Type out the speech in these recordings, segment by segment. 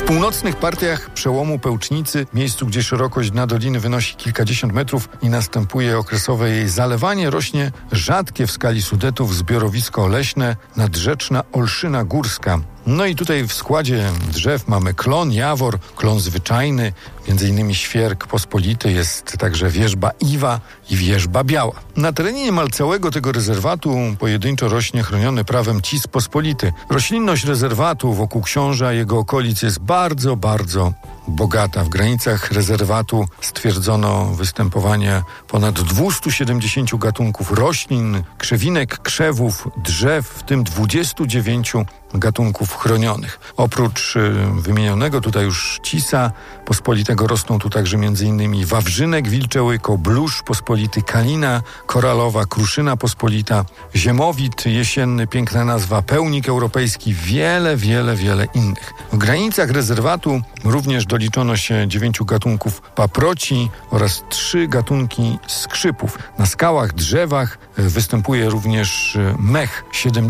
północnych partiach przełomu Pełcznicy, miejscu, gdzie szerokość dna doliny wynosi kilkadziesiąt metrów i następuje okresowe jej zalewanie, rośnie rzadkie w skali Sudetów zbiorowisko leśne, nadrzeczna olszyna górska. No i tutaj w składzie drzew mamy klon, jawor, klon zwyczajny, m.in. świerk pospolity, jest także wierzba iwa i wierzba biała. Na terenie niemal całego tego rezerwatu pojedynczo rośnie chroniony prawem cis pospolity. Roślinność rezerwatu wokół Książa i jego okolic jest bardzo, bardzo bogata. W granicach rezerwatu stwierdzono występowanie ponad 270 gatunków roślin, krzewinek, krzewów, drzew, w tym 29 gatunków chronionych. Oprócz wymienionego tutaj już cisa pospolitego rosną tu także m.in. wawrzynek wilczełyko, bluszcz pospolity, kalina koralowa, kruszyna pospolita, ziemowit jesienny, piękna nazwa, pełnik europejski, wiele innych. W granicach rezerwatu również doliczono się 9 gatunków paproci oraz 3 gatunki skrzypów. Na skałach, drzewach występuje również mech,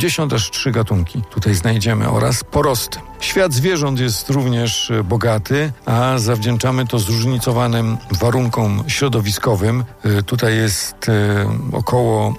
73 gatunki. Tutaj znajdziemy oraz porosty. Świat zwierząt jest również bogaty, a zawdzięczamy to zróżnicowanym warunkom środowiskowym. Tutaj jest około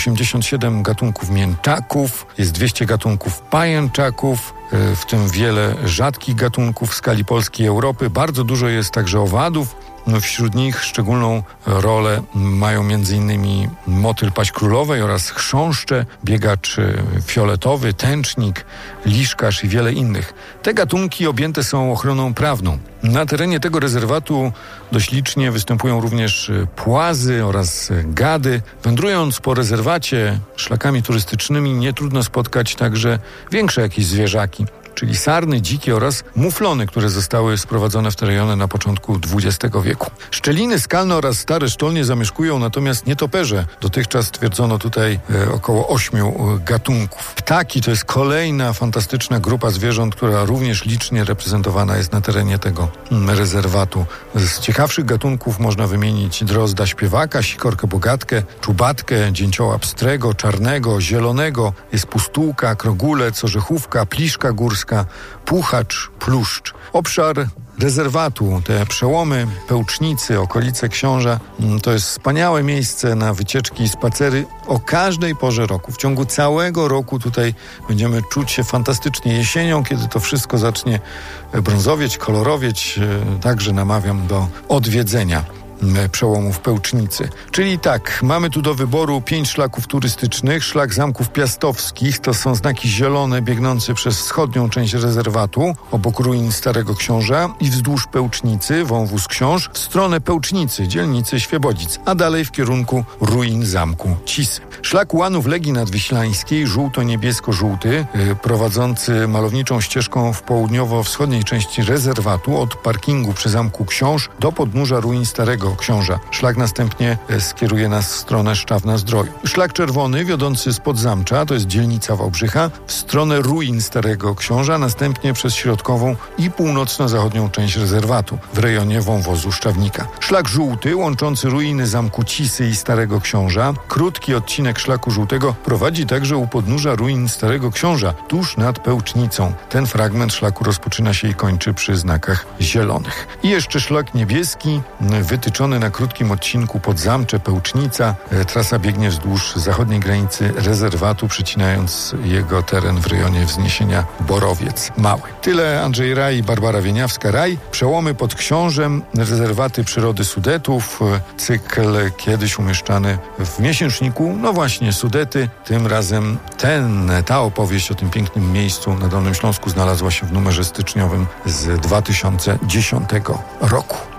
87 gatunków mięczaków, jest 200 gatunków pajęczaków, w tym wiele rzadkich gatunków w skali Polski i Europy. Bardzo dużo jest także owadów. Wśród nich szczególną rolę mają m.in. motyl paź królowej oraz chrząszcze, biegacz fioletowy, tęcznik, liszkarz i wiele innych. Te gatunki objęte są ochroną prawną. Na terenie tego rezerwatu dość licznie występują również płazy oraz gady. Wędrując po rezerwacie szlakami turystycznymi nie trudno spotkać także większe jakieś zwierzaki, czyli sarny, dziki oraz muflony, które zostały sprowadzone w te rejony na początku XX wieku. Szczeliny skalne oraz stare sztolnie zamieszkują natomiast nietoperze. Dotychczas stwierdzono tutaj około 8 gatunków. Ptaki to jest kolejna fantastyczna grupa zwierząt, która również licznie reprezentowana jest na terenie tego rezerwatu. Z ciekawszych gatunków można wymienić drozda śpiewaka, sikorkę bogatkę, czubatkę, dzięcioła pstrego, czarnego, zielonego, jest pustułka, krogulec, orzechówka, pliszka górska, puchacz, pluszcz. Obszar rezerwatu, te przełomy Pełcznicy, okolice Książa, to jest wspaniałe miejsce na wycieczki i spacery o każdej porze roku. W ciągu całego roku tutaj będziemy czuć się fantastycznie. Jesienią, kiedy to wszystko zacznie brązowieć, kolorowieć, także namawiam do odwiedzenia przełomów Pełcznicy. Czyli tak, mamy tu do wyboru 5 szlaków turystycznych. Szlak Zamków Piastowskich to są znaki zielone biegnące przez wschodnią część rezerwatu, obok ruin Starego Książa i wzdłuż Pełcznicy, wąwóz Książ, w stronę Pełcznicy, dzielnicy Świebodzic, a dalej w kierunku ruin Zamku Cisy. Szlak Ułanów Legii Nadwiślańskiej, żółto-niebiesko-żółty, prowadzący malowniczą ścieżką w południowo-wschodniej części rezerwatu od parkingu przy Zamku Książ do podnóża ruin Starego Książa. Szlak następnie skieruje nas w stronę Szczawna-Zdroju. Szlak czerwony wiodący z Podzamcza, to jest dzielnica Wałbrzycha, w stronę ruin Starego Książa, następnie przez środkową i północno-zachodnią część rezerwatu w rejonie wąwozu Szczawnika. Szlak żółty łączący ruiny Zamku Cisy i Starego Książa. Krótki odcinek szlaku żółtego prowadzi także u podnóża ruin Starego Książa, tuż nad Pełcznicą. Ten fragment szlaku rozpoczyna się i kończy przy znakach zielonych. I jeszcze szlak niebieski, wytyczony na krótkim odcinku Podzamcze, Pełcznica. Trasa biegnie wzdłuż zachodniej granicy rezerwatu, przecinając jego teren w rejonie wzniesienia Borowiec Mały. Tyle Andrzej Raj i Barbara Wieniawska-Raj. Przełomy pod Książem, rezerwaty przyrody Sudetów. Cykl kiedyś umieszczany w miesięczniku, no właśnie, Sudety. Tym razem ta opowieść o tym pięknym miejscu na Dolnym Śląsku znalazła się w numerze styczniowym z 2010 roku.